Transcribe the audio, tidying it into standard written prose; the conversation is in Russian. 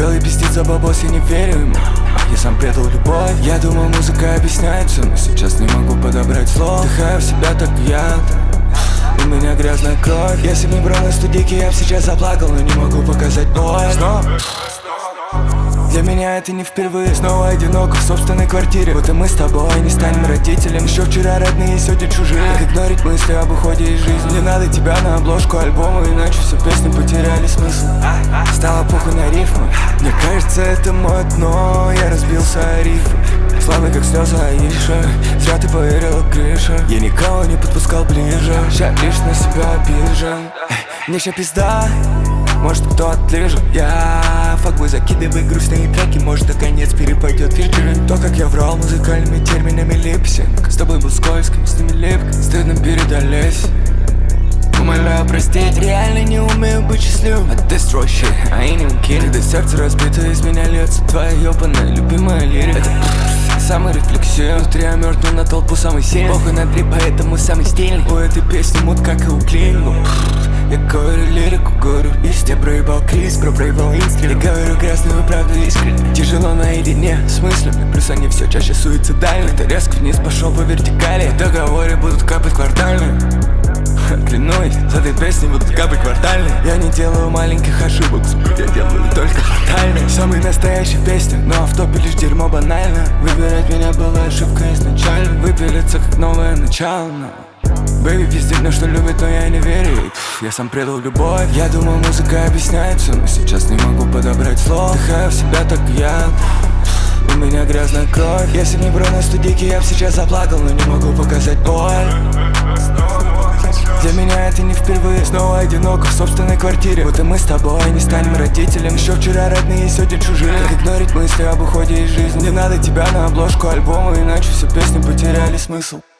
Белый пиздит за бабос, я не верю ему. Я сам предал любовь. Я думал, музыка объясняет все, но сейчас не могу подобрать слов. Вдыхаю в себя так яд, у меня грязная кровь. Если б не брал на студийке, я б сейчас заплакал, но не могу показать боль. Снова. Для меня это не впервые. Снова одиноко в собственной квартире. Будто мы с тобой не станем родителем. Еще вчера родные, сегодня чужие. Как игнорить мысли об уходе из жизни. Не надо тебя на обложку альбома, иначе все песни потеряли смысл. Стало похуй на рифмы. Мне кажется, это мое дно. Я разбился о рифы. Славный как слезы Аиши. Зря ты поверила, Гриша. Я никого не подпускал ближе. Ща лишь на себя обижен. Мне ща пизда, может кто отлежит. Я факбой закидывай грустные треки. Может наконец перепадет вечер. То, как я врал музыкальными терминами липсинг. С тобой был скользким, с ними липко. Стыдно перед Олесей. Умоляю простить, реально не умею быть счастливым. Destroy shit, I ain't even kidding. Когда сердце разбито, из меня льется твоя ёбаная любимая лирика. Это самый рефлексив. Внутри я мёртвый на толпу самый сильный. Похуй на дри, поэтому самый стильный. У этой песни мут, как и у Клинго. Я говорю лирику, говорю истину. Я проебал Крис, проебал инстрим. Я говорю грязную правду искренне. Тяжело наедине с мыслями. Плюс они все чаще суицидальны. Ты резко вниз пошел по вертикали. В договоре будут капать квартальные. Клянусь, с этой песней будут капать квартальные. Я не делаю маленьких ошибок, я делаю только фатальные. Самые настоящие песни, но в топе лишь дерьмо банально. Выбирать меня была ошибка изначально. Выпилиться как новое начало, но бэйби пиздит, на что любит, но я не верю. Я сам предал любовь. Я думал, музыка объясняет все, но сейчас не могу подобрать слов. Вдыхаю в себя так яд, у меня грязная кровь. Если б не брал на студийке, я б сейчас заплакал, но не могу показать боль. Для меня это не впервые. Снова одиноко в собственной квартире. Будто мы с тобой не станем родителем. Еще вчера родные, сегодня чужие. Как игнорить мысли об уходе из жизни. Не надо тебя на обложку альбома, иначе все песни потеряли смысл.